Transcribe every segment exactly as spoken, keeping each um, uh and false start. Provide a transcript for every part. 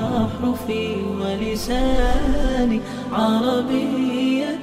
أحرفي ولساني عربية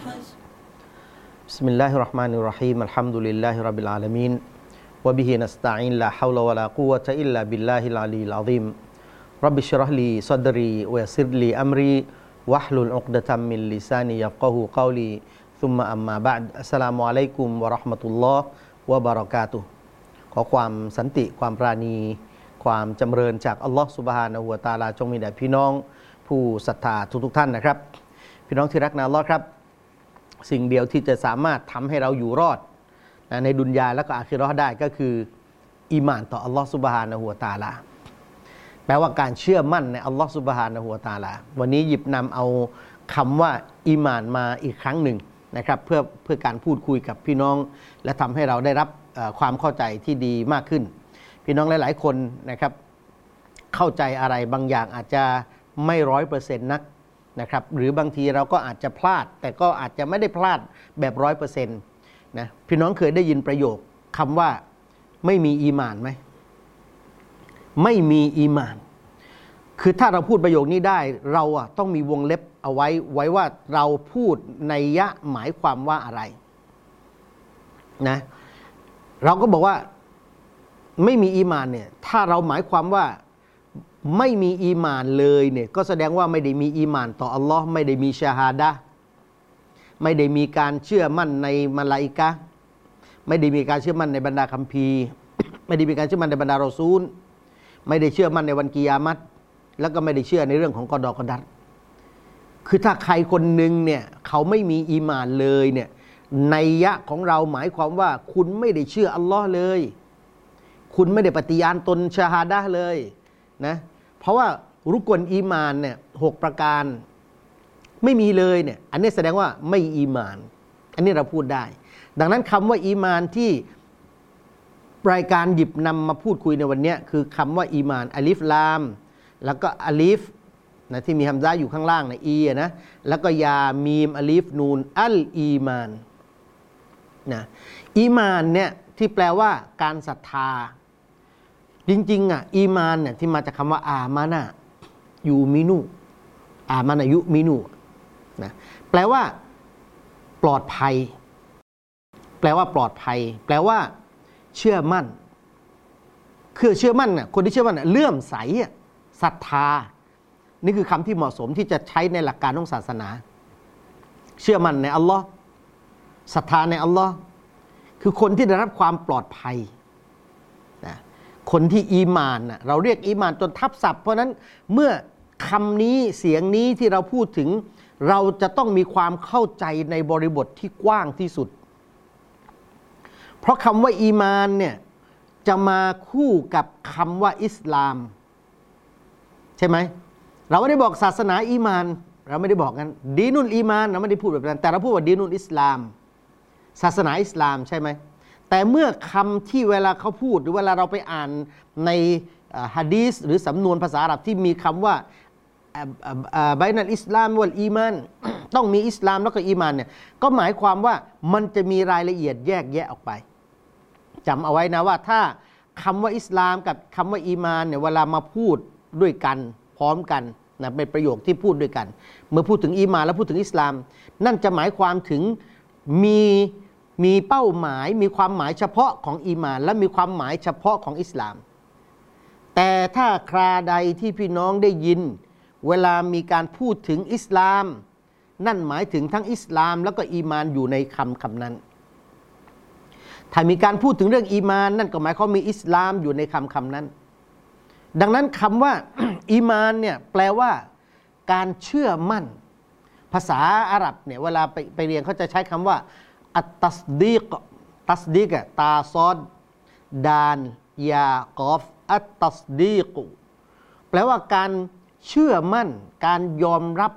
بسم الله الرحمن الرحيم الحمد لله رب العالمين وبه نستعين لا حول ولا قوة إلا بالله العلي العظيم رب اشرح لي صدري ويسر لي أمري واحلل عقدة من لساني يفقهوا قولي ثم أما بعد السلام عليكم ورحمة الله وبركاته ขอความสันติความปราณีความจำเริญจากอัลลอฮฺซุบฮานะฮูวะตะอาลาจงมีแด่พี่น้องผู้ศรัทธาทุกๆท่านนะครับพี่น้องที่รักในอัลเลาะห์ครับสิ่งเดียวที่จะสามารถทำให้เราอยู่รอดในดุนยาและก็อาคิเราะห์ได้ก็คืออีหม่านต่ออัลลอฮฺซุบฮานะฮูวะตะอาลาแปลว่าการเชื่อมั่นในอัลลอฮฺซุบฮานะฮูวะตะอาลาวันนี้หยิบนำเอาคำว่าอีหม่านมาอีกครั้งหนึ่งนะครับเพื่อเพื่อการพูดคุยกับพี่น้องและทำให้เราได้รับความเข้าใจที่ดีมากขึ้นพี่น้องหลายๆคนนะครับเข้าใจอะไรบางอย่างอาจจะไม่ร้อยเปอร์เซ็นต์นักนะครับหรือบางทีเราก็อาจจะพลาดแต่ก็อาจจะไม่ได้พลาดแบบร้อยเปอร์เซ็นต์นะพี่น้องเคยได้ยินประโยคคำว่าไม่มีอีหม่านไหมไม่มีอีหม่านคือถ้าเราพูดประโยคนี้ได้เราอะต้องมีวงเล็บเอาไว้ไว้ว่าเราพูดนัยยะหมายความว่าอะไรนะเราก็บอกว่าไม่มีอีหม่านเนี่ยถ้าเราหมายความว่าไม่มีอีหม่านเลยเนี่ยก็แสดงว่าไม่ได้มีอีหม่านต่ออัลลอฮ์ไม่ได้มีชาฮาดะห์ไม่ได้มีการเชื่อมั่นในมลาอิกะฮ์ไม่ได้มีการเชื่อมั่นในบรรดาคัมภีร์ ไม่ได้มีการเชื่อมั่นในบรรดารอซูลไม่ได้เชื่อมั่นในวันกิยามะฮ์แล้วก็ไม่ได้เชื่อในเรื่องของกอฎอกอดัรคือถ้าใครคนหนึ่งเนี่ยเขาไม่มีอีหม่านเลยเนี่ยนัยยะของเราหมายความว่าคุณไม่ได้เชื่ออัลลอฮ์เลยคุณไม่ได้ปฏิญาณตนชาฮาดะห์เลยนะเพราะว่ารุกนอีหม่านเนี่ยหกประการไม่มีเลยเนี่ยอันนี้แสดงว่าไม่อีหม่านอันนี้เราพูดได้ดังนั้นคำว่าอีหม่านที่รายการหยิบนำมาพูดคุยในวันนี้คือคำว่าอีหม่านอลิฟลามแล้วก็อลิฟนะที่มีฮัมซะห์อยู่ข้างล่างนะอีนะแล้วก็ยามีมอลิฟนูนอัลอีมานนะอีมานเนี่ยที่แปลว่าการศรัทธาจริงๆอ่ะอีมานเนี่ยที่มาจากคำว่าอามานะยูมินูอามานะยุมินูนะแปลว่าปลอดภัยแปลว่าปลอดภัยแปลว่าเชื่อมั่นคือเชื่อมั่นน่ะคนที่เชื่อมั่นน่ะเลื่อมใสอ่ะศรัทธานี่คือคำที่เหมาะสมที่จะใช้ในหลักการของศาสนาเชื่อมั่นในอัลลอฮ์ศรัทธาในอัลลอฮ์คือคนที่ได้รับความปลอดภัยนะคนที่อีหม่านนะเราเรียกอีหม่านจนทับศัพท์เพราะนั้นเมื่อคำนี้เสียงนี้ที่เราพูดถึงเราจะต้องมีความเข้าใจในบริบทที่กว้างที่สุดเพราะคำว่าอีหม่านเนี่ยจะมาคู่กับคำว่าอิสลามใช่ไหมเราไม่ได้บอกศาสนาอีหม่านเราไม่ได้บอกกันดีนุลอีมานเราไม่ได้พูดแบบนั้นแต่เราพูดว่าดีนุลอิสลามศาสนาอิสลามใช่ไหมแต่เมื่อคำที่เวลาเขาพูดหรือเวลาเราไปอ่านในหะดีษหรือสำนวนภาษาอาหรับที่มีคำว่าไบนัลอิสลามวัลอีมานต้องมีอิสลามแล้วก็อีมานเนี่ยก็หมายความว่ามันจะมีรายละเอียดแยกแยะออกไปจำเอาไว้นะว่าถ้าคำว่าอิสลามกับคำว่าอีมานเนี่ยเวลามาพูดด้วยกันพร้อมกันนะเป็นประโยคที่พูดด้วยกันเมื่อพูดถึงอีมานแล้วพูดถึงอิสลามนั่นจะหมายความถึงมีมีเป้าหมายมีความหมายเฉพาะของอีมานและมีความหมายเฉพาะของอิสลามแต่ถ้าคราใดที่พี่น้องได้ยินเวลามีการพูดถึงอิสลามนั่นหมายถึงทั้งอิสลามแล้วก็อีมานอยู่ในคำคำนั้นถ้ามีการพูดถึงเรื่องอีมานนั่นก็หมายความมีอิสลามอยู่ในคำคำนั้นดังนั้นคำว่า อีมานเนี่ยแปลว่าการเชื่อมั่นภาษาอาหรับเนี่ยเวลาไปไปเรียนเขาจะใช้คำว่าอัตตัสดีกตัสดีกตาซอดดานยากอฟอัตตัสดีกแปลว่าการเชื่อมั่นการยอมรับ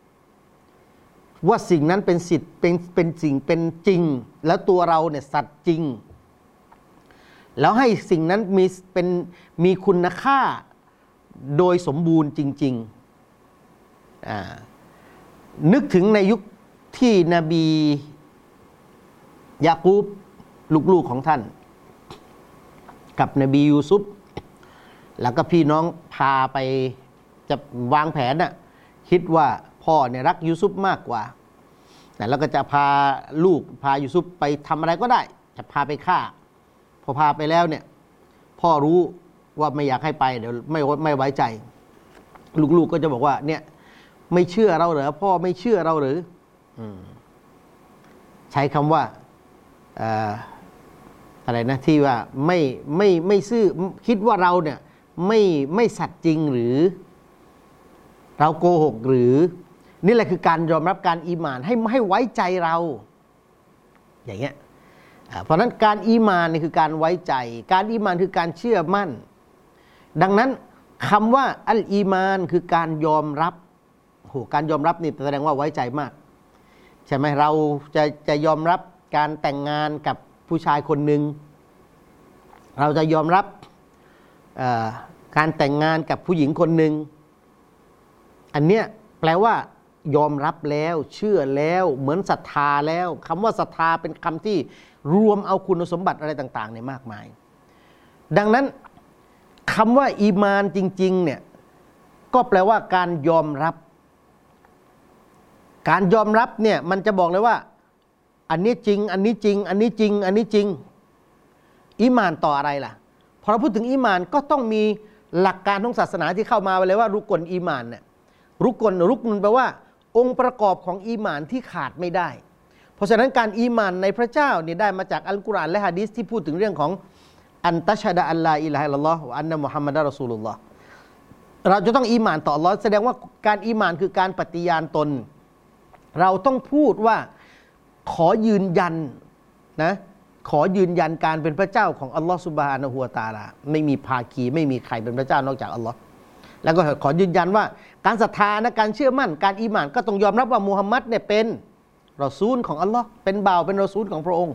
ว่าสิ่งนั้นเป็นสิทธิ์เป็นเป็นสิ่งเป็นจริงแล้วตัวเราเนี่ยสัตย์จริงแล้วให้สิ่งนั้นมีเป็นมีคุณค่าโดยสมบูรณ์จริงๆนึกถึงในยุคที่นบียากูบลูกๆของท่านกับนบียูซุฟแล้วก็พี่น้องพาไปจะวางแผนน่ะคิดว่าพ่อเนี่ยรักยูซุฟมากกว่าแล้วก็จะพาลูกพายูซุฟไปทำอะไรก็ได้จะพาไปฆ่าพอพาไปแล้วเนี่ยพ่อรู้ว่าไม่อยากให้ไปเดี๋ยวไม่ไม่ไว้ใจลูกๆก็จะบอกว่าเนี่ยไม่เชื่อเราเหรอพ่อไม่เชื่อเราหรือใช้คำว่าอะไรนะที่ว่าไม่ไม่ไม่ซื่อคิดว่าเราเนี่ยไม่ไม่สัตย์จริงหรือเราโกหกหรือนี่แหละคือการยอมรับการอีหม่านให้ให้ไว้ใจเราอย่างเงี้ยเพราะนั้นการอีหม่านนี่คือการไว้ใจการอีหม่านคือการเชื่อมั่นดังนั้นคำว่าอัลอีมานคือการยอมรับโหการยอมรับนี่แสดงว่าไว้ใจมากใช่ไหมเราจะจะยอมรับการแต่งงานกับผู้ชายคนหนึ่งเราจะยอมรับการแต่งงานกับผู้หญิงคนหนึ่งอันเนี้ยแปลว่ายอมรับแล้วเชื่อแล้วเหมือนศรัทธาแล้วคำว่าศรัทธาเป็นคำที่รวมเอาคุณสมบัติอะไรต่างๆเนี่ยมากมายดังนั้นคำว่าอีมานจริงๆเนี่ยก็แปลว่าการยอมรับการยอมรับเนี่ยมันจะบอกเลยว่าอันนี้จริงอันนี้จริงอันนี้จริงอันนี้จริงอีมานต่ออะไรล่ะพอเราพูดถึงอีมานก็ต้องมีหลักการของศาสนาที่เข้ามาไปเลยว่ารุกลอีมานเนี่ยรุกลรุกลแปลว่าองค์ประกอบของอีมานที่ขาดไม่ได้เพราะฉะนั้นการอีมานในพระเจ้าเนี่ยได้มาจากอัลกุรอานและหะดีษที่พูดถึงเรื่องของอันตัชฮะดะอัลลาอิลาฮะอิลลัลลอฮ์วะอันนะมุฮัมมัดรอซูลุลลอฮ์เราจะต้องอีมานต่ออัลเลาะห์แสดงว่าการอีมานคือการปฏิญาณตนเราต้องพูดว่าขอยืนยันนะขอยืนยันการเป็นพระเจ้าของอัลลอฮ์ซุบฮานะฮูวะตะอาลาไม่มีภาคีไม่มีใครเป็นพระเจ้านอกจากอัลลอฮ์แล้วก็ขอยืนยันว่าการศรัทธานะการเชื่อมั่นการอีหม่านก็ต้องยอมรับว่ามุฮัมมัดเนี่ยเป็นรอซูลของอัลลอฮ์เป็นบ่าวเป็นรอซูลของพระองค์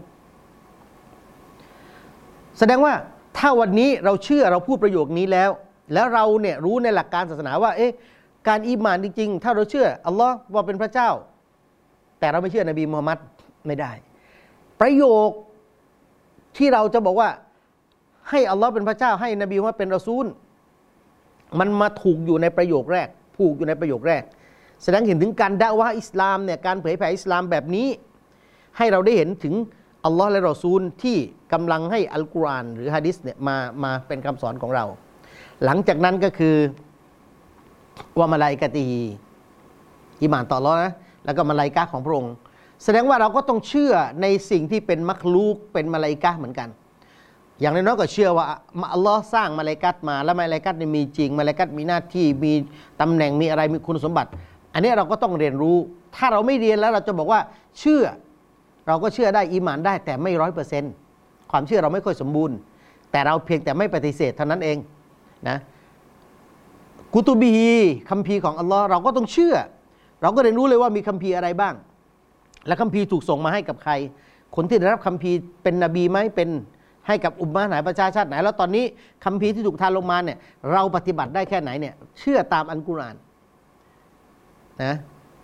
แสดงว่าถ้าวันนี้เราเชื่อเราพูดประโยคนี้แล้วแล้วเราเนี่ยรู้ในหลักการศาสนาว่าเอ๊ะการอีหม่านจริงๆถ้าเราเชื่ออัลลอฮ์ว่าเป็นพระเจ้าแต่เราไม่เชื่อนบีมุฮัมมัดไม่ได้ประโยคที่เราจะบอกว่าให้อัลลอฮ์เป็นพระเจ้าให้นบีมุฮัมมัดเป็นรอซูลมันมาถูกอยู่ในประโยคแรกผูกอยู่ในประโยคแรกแสดงเห็นถึงการดะวะห์อิสลามเนี่ยการเผยแผ่อิสลามแบบนี้ให้เราได้เห็นถึงอัลลอฮ์และรอซูลที่กำลังให้อัลกุรอานหรือหะดีษเนี่ยมามาเป็นคำสอนของเราหลังจากนั้นก็คือวะมะลาอิกะติฮีอีหม่านต่ออัลเลาะห์นะแล้วก็มะลาอิกะฮ์ของพระองค์แสดงว่าเราก็ต้องเชื่อในสิ่งที่เป็นมักลูกเป็นมะลาอิกะฮ์เหมือนกันอย่างน้อยๆก็เชื่อว่าอัลลอฮ์สร้างมะลาอิกะฮ์มาแล้วมะลาอิกะฮ์นี่มีจริงมะลาอิกะฮ์มีหน้าที่มีตำแหน่งมีอะไรมีคุณสมบัติอันนี้เราก็ต้องเรียนรู้ถ้าเราไม่เรียนแล้วเราจะบอกว่าเชื่อเราก็เชื่อได้อีหม่านได้แต่ไม่ร้อยเปอร์เซ็นต์ความเชื่อเราไม่ค่อยสมบูรณ์แต่เราเพียงแต่ไม่ปฏิเสธเท่านั้นเองนะกุตุบีฮีคัมภีร์ของอัลลอฮ์เราก็ต้องเชื่อเราก็เรียนรู้เลยว่ามีคัมภีร์อะไรบ้างและคัมภีร์ถูกส่งมาให้กับใครคนที่ได้รับคัมภีร์เป็นนบีไหมเป็นให้กับอุมมะห์ไหนประชาชาติไหนแล้วตอนนี้คัมภีร์ที่ถูกทานลงมาเนี่ยเราปฏิบัติได้แค่ไหนเนี่ยเชื่อตามอัลกุรอานนะ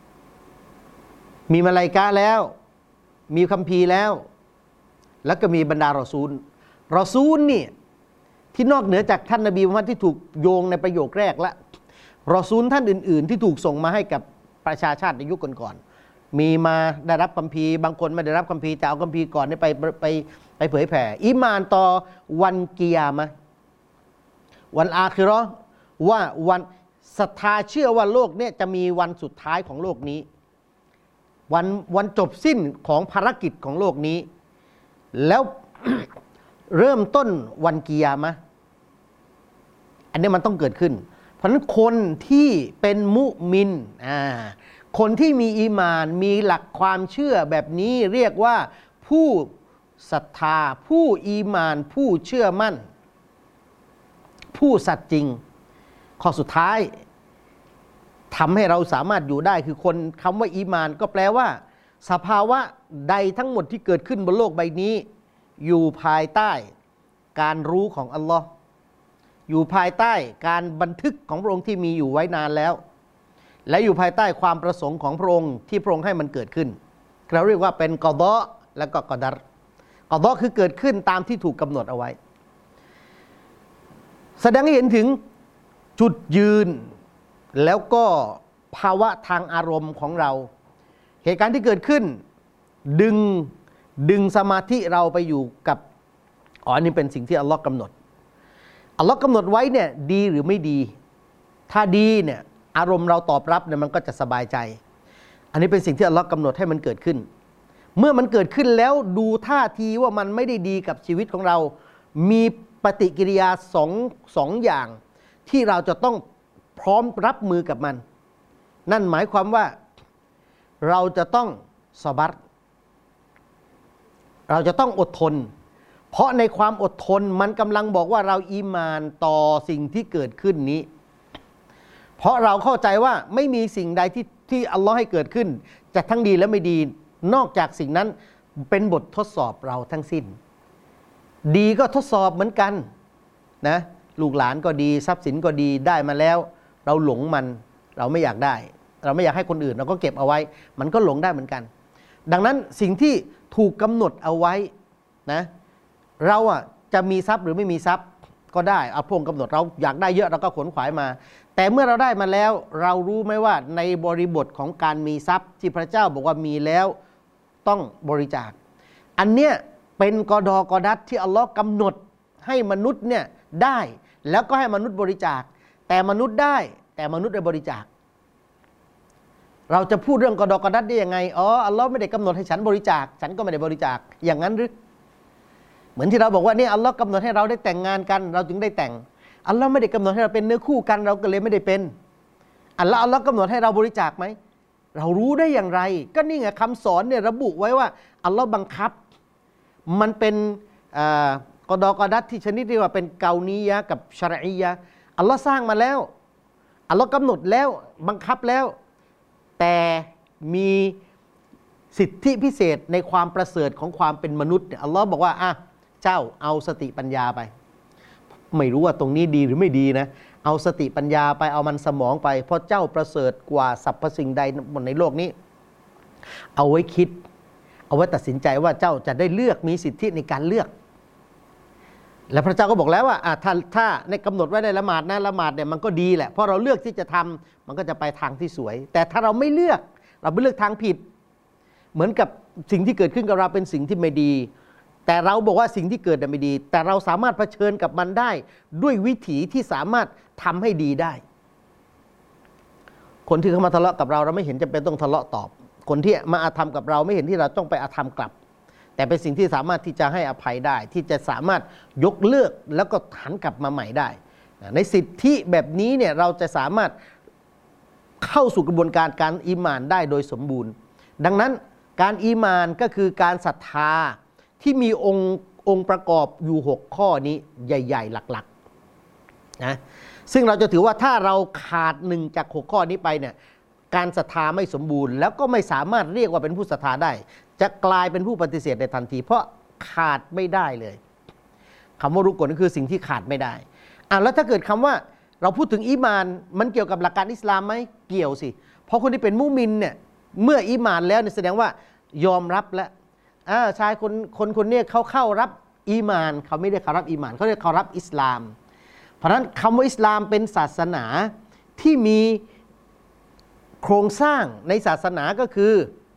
มีมะลาอิกะฮ์แล้วมีคัมภีร์แล้วแล้วก็มีบรรดารอซูลรอซูลนี่ที่นอกเหนือจากท่านนบีมุฮัมมัดที่ถูกโยงในประโยคแรกละรอซูลท่านอื่นๆที่ถูกส่งมาให้กับประชาชาติในยุคก่อนๆมีมาได้รับคัมภีร์บางคนไม่ได้รับคัมภีร์แต่เอาคัมภีร์ก่อนไปไปไปเผยแผ่อีหม่านต่อวันกิยามะห์วันอาคิเราะห์ว่าวันศรัทธาเชื่อว่าโลกเนี่ยจะมีวันสุดท้ายของโลกนี้วันวันจบสิ้นของภารกิจของโลกนี้แล้ว เริ่มต้นวันกิยามะห์อันนี้มันต้องเกิดขึ้นเพราะฉะนั้นคนที่เป็นมุมินอ่าคนที่มีอีหม่านมีหลักความเชื่อแบบนี้เรียกว่าผู้ศรัทธาผู้อีหม่านผู้เชื่อมั่นผู้สัตย์จริงข้อสุดท้ายทำให้เราสามารถอยู่ได้คือคนคำว่าอีหม่านก็แปลว่าสภาวะใดทั้งหมดที่เกิดขึ้นบนโลกใบนี้อยู่ภายใต้การรู้ของอัลลอฮ์อยู่ภายใต้การบันทึกของพระองค์ที่มีอยู่ไว้นานแล้วและอยู่ภายใต้ความประสงค์ของพระองค์ที่พระองค์ให้มันเกิดขึ้นเราเรียกว่าเป็นกอฎอและก็กอดัรกอฎอคือเกิดขึ้นตามที่ถูกกำหนดเอาไว้แสดงให้เห็นถึงจุดยืนแล้วก็ภาวะทางอารมณ์ของเรา เหตุการณ์ที่เกิดขึ้นดึงดึงสมาธิเราไปอยู่กับอ๋อนี่เป็นสิ่งที่อัลลอฮ์กำหนดอัลลอฮ์กำหนดไว้เนี่ยดีหรือไม่ดีถ้าดีเนี่ยอารมณ์เราตอบรับเนี่ยมันก็จะสบายใจอันนี้เป็นสิ่งที่อัลลอฮ์กำหนดให้มันเกิดขึ้นเมื่อมันเกิดขึ้นแล้วดูท่าทีว่ามันไม่ได้ดีกับชีวิตของเรามีปฏิกิริยาสองสองอย่างที่เราจะต้องพร้อมรับมือกับมันนั่นหมายความว่าเราจะต้องซอบัรเราจะต้องอดทนเพราะในความอดทนมันกำลังบอกว่าเราอีหม่านต่อสิ่งที่เกิดขึ้นนี้เพราะเราเข้าใจว่าไม่มีสิ่งใดที่ที่อัลลอฮ์ให้เกิดขึ้นจะทั้งดีและไม่ดีนอกจากสิ่งนั้นเป็นบททดสอบเราทั้งสิ้นดีก็ทดสอบเหมือนกันนะลูกหลานก็ดีทรัพย์สินก็ดีได้มาแล้วเราหลงมันเราไม่อยากได้เราไม่อยากให้คนอื่นเราก็เก็บเอาไว้มันก็หลงได้เหมือนกันดังนั้นสิ่งที่ถูกกำหนดเอาไว้นะเราอ่ะจะมีทรัพย์หรือไม่มีทรัพย์ก็ได้เอาพงกำหนดเราอยากได้เยอะเราก็ขนขวายมาแต่เมื่อเราได้มาแล้วเรารู้ไหมว่าในบริบทของการมีทรัพย์ที่พระเจ้าบอกว่ามีแล้วต้องบริจาคอันเนี้ยเป็นกอดอกอดัดที่อัลลอฮ์กำหนดให้มนุษย์เนี่ยได้แล้วก็ให้มนุษย์บริจาคแต่มนุษย์ได้แต่มนุษย์ได้บริจาคเราจะพูดเรื่องกอดอกอดัดได้ยังไงอ๋ออัลลอฮ์ไม่ได้กำหนดให้ฉันบริจาคฉันก็ไม่ได้บริจาคอย่างนั้นหรือเหมือนที่เราบอกว่าเนี่ยอัลลอฮ์กำหนดให้เราได้แต่งงานกันเราจึงได้แต่งอัลลอฮ์ไม่ได้กำหนดให้เราเป็นเนื้อคู่กันเราก็เลยไม่ได้เป็นอัลลอฮ์อัลลอฮ์กำหนดให้เราบริจาคไหมเรารู้ได้อย่างไรก็นี่ไงคำสอนเนี่ยระบุไว้ว่าอัลลอฮ์บังคับมันเป็นกอดอกอดัดที่ชนิดที่ว่าเป็นเกานียะกับชะรอียะอัลลอฮ์สร้างมาแล้วอัลลอฮ์กำหนดแล้วบังคับแล้วแต่มีสิทธิพิเศษในความประเสริฐของความเป็นมนุษย์เนี่ยอัลลอฮ์บอกว่าอ่ะเจ้าเอาสติปัญญาไปไม่รู้ว่าตรงนี้ดีหรือไม่ดีนะเอาสติปัญญาไปเอามันสมองไปเพราะเจ้าประเสริฐกว่าสรรพสิ่งใดบนในโลกนี้เอาไว้คิดเอาไว้ตัดสินใจว่าเจ้าจะได้เลือกมีสิทธิในการเลือกและพระเจ้าก็บอกแล้วว่าอ่ะถ้าถ้าในกำหนดไว้ในละหมาดนะละหมาดเนี่ยมันก็ดีแหละเพราะเราเลือกที่จะทำมันก็จะไปทางที่สวยแต่ถ้าเราไม่เลือกเราไปเลือกทางผิดเหมือนกับสิ่งที่เกิดขึ้นกับเราเป็นสิ่งที่ไม่ดีแต่เราบอกว่าสิ่งที่เกิดไม่ดีแต่เราสามารถเผชิญกับมันได้ด้วยวิถีที่สามารถทำให้ดีได้คนที่เข้ามาทะเลาะกับเราเราไม่เห็นจำเป็นต้องทะเลาะตอบคนที่มาอาธรรมกับเราไม่เห็นที่เราต้องไปอาธรรมกลับแต่เป็นสิ่งที่สามารถที่จะให้อภัยได้ที่จะสามารถยกเลิกแล้วก็หันกลับมาใหม่ได้ในสิทธิแบบนี้เนี่ยเราจะสามารถเข้าสู่กระบวนการการอีหม่านได้โดยสมบูรณ์ดังนั้นการอีหม่านก็คือการศรัทธาที่มีองค์องค์ประกอบอยู่หกข้อนี้ใหญ่ๆหลักๆนะซึ่งเราจะถือว่าถ้าเราขาดหนึ่งจากหกข้อนี้ไปเนี่ยการศรัทธาไม่สมบูรณ์แล้วก็ไม่สามารถเรียกว่าเป็นผู้ศรัทธาได้จะกลายเป็นผู้ปฏิเสธในทันทีเพราะขาดไม่ได้เลยคำว่ารุกนก็คือสิ่งที่ขาดไม่ได้อ่ะแล้วถ้าเกิดคำว่าเราพูดถึงอีหม่านมันเกี่ยวกับหลักการอิสลามไหมเกี่ยวสิเพราะคนที่เป็นมุมินเนี่ยเมื่ออีหม่านแล้วเนี่ยแสดงว่ายอมรับแล้วอ่าชายคนคนคนนี้เขาเข้ารับอีหม่านเขาไม่ได้เข้ารับอีหม่านเขาเรียกเขารับอิสลามเพราะฉะนั้นคำว่าอิสลามเป็นศาสนาที่มีโครงสร้างในศาสนาก็คือ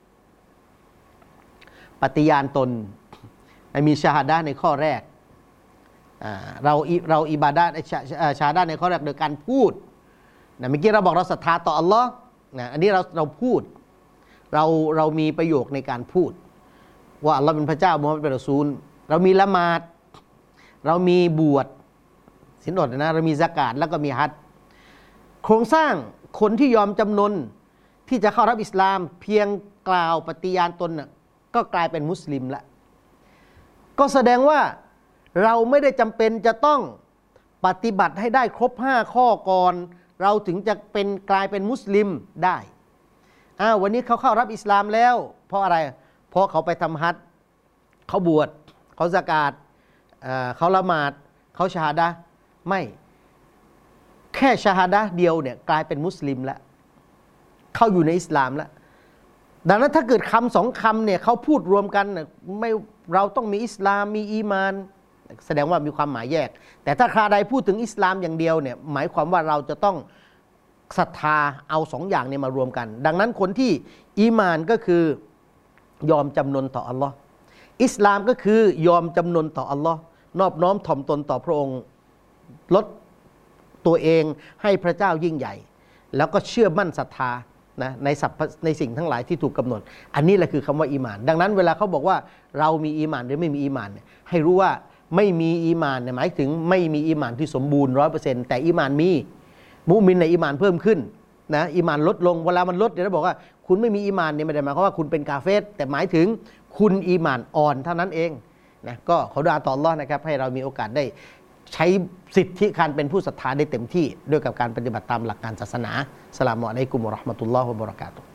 ปฏิญาณตนมีชาฮาดะห์ในข้อแรกเราเราอิบาดะห์ชาฮาดะห์ในข้อแรกโดยการพูดนะเมื่อกี้เราบอกเราศรัทธาต่ออัลลอฮ์นะอันนี้เราเราพูดเราเรามีประโยคในการพูดว่าอัลลอฮ์เป็นพระเจ้ามุฮัมมัดเป็นรอซูลเรามีละหมาดเรามีบวชศีลอดนะเรามีซะกาตแล้วก็มีฮัจญ์โครงสร้างคนที่ยอมจำนนที่จะเข้ารับอิสลามเพียงกล่าวปฏิญาณตนน่ะก็กลายเป็นมุสลิมละก็แสดงว่าเราไม่ได้จำเป็นจะต้องปฏิบัติให้ได้ครบห้าข้อก่อนเราถึงจะเป็นกลายเป็นมุสลิมได้อ้าววันนี้เขาเข้ารับอิสลามแล้วเพราะอะไรเพราะเขาไปทำฮัจญ์เขาบวชเขาซะกาตเขาละหมาดเขาชาฮาดะห์ไม่แค่ชาฮาดะห์เดียวเนี่ยกลายเป็นมุสลิมแล้วเข้าอยู่ในอิสลามแล้วดังนั้นถ้าเกิดคำสองคำเนี่ยเขาพูดรวมกันไม่เราต้องมีอิสลามมีอีมานแสดงว่ามีความหมายแยกแต่ถ้าใครใดพูดถึงอิสลามอย่างเดียวเนี่ยหมายความว่าเราจะต้องศรัทธาเอาสองอย่างนี้มารวมกันดังนั้นคนที่อีหม่านก็คือยอมจำนนต่ออัลลอฮ์อิสลามก็คือยอมจำนนต่ออัลลอฮ์นอบน้อมถ่อมตนต่อพระองค์ลดตัวเองให้พระเจ้ายิ่งใหญ่แล้วก็เชื่อมั่นศรัทธานะในสัพในสิ่งทั้งหลายที่ถูกกำหนดอันนี้แหละคือคำว่าอีหม่านดังนั้นเวลาเขาบอกว่าเรามีอีหม่านหรือไม่มีอีหม่านเนี่ยให้รู้ว่าไม่มีอีหม่านเนี่ยหมายถึงไม่มีอีหม่านที่สมบูรณ์ ร้อยเปอร์เซ็นต์ แต่อีหม่านมีมุมินในอีหม่านเพิ่มขึ้นนะอีหม่านลดลงเวลามันลดเดี๋ยวเราบอกว่าคุณไม่มีอีหม่านเนี่ยไม่ได้หมายความว่าคุณเป็นกาเฟรแต่หมายถึงคุณอีหม่านอ่อนเท่านั้นเองนะก็ขอดุอาต่ออัลเลาะห์นะครับให้เรามีโอกาสได้ใช้สิทธิการเป็นผู้ศรัทธาได้เต็มที่ด้วยกับการปฏิบัติตามหลักการศาสนาอัสสลามุอะลัยกุมวะเราะห์มะตุลลอฮ์วะบะเราะกาตุฮ์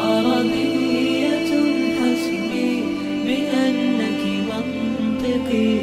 عربية حسبي بأنك منطقي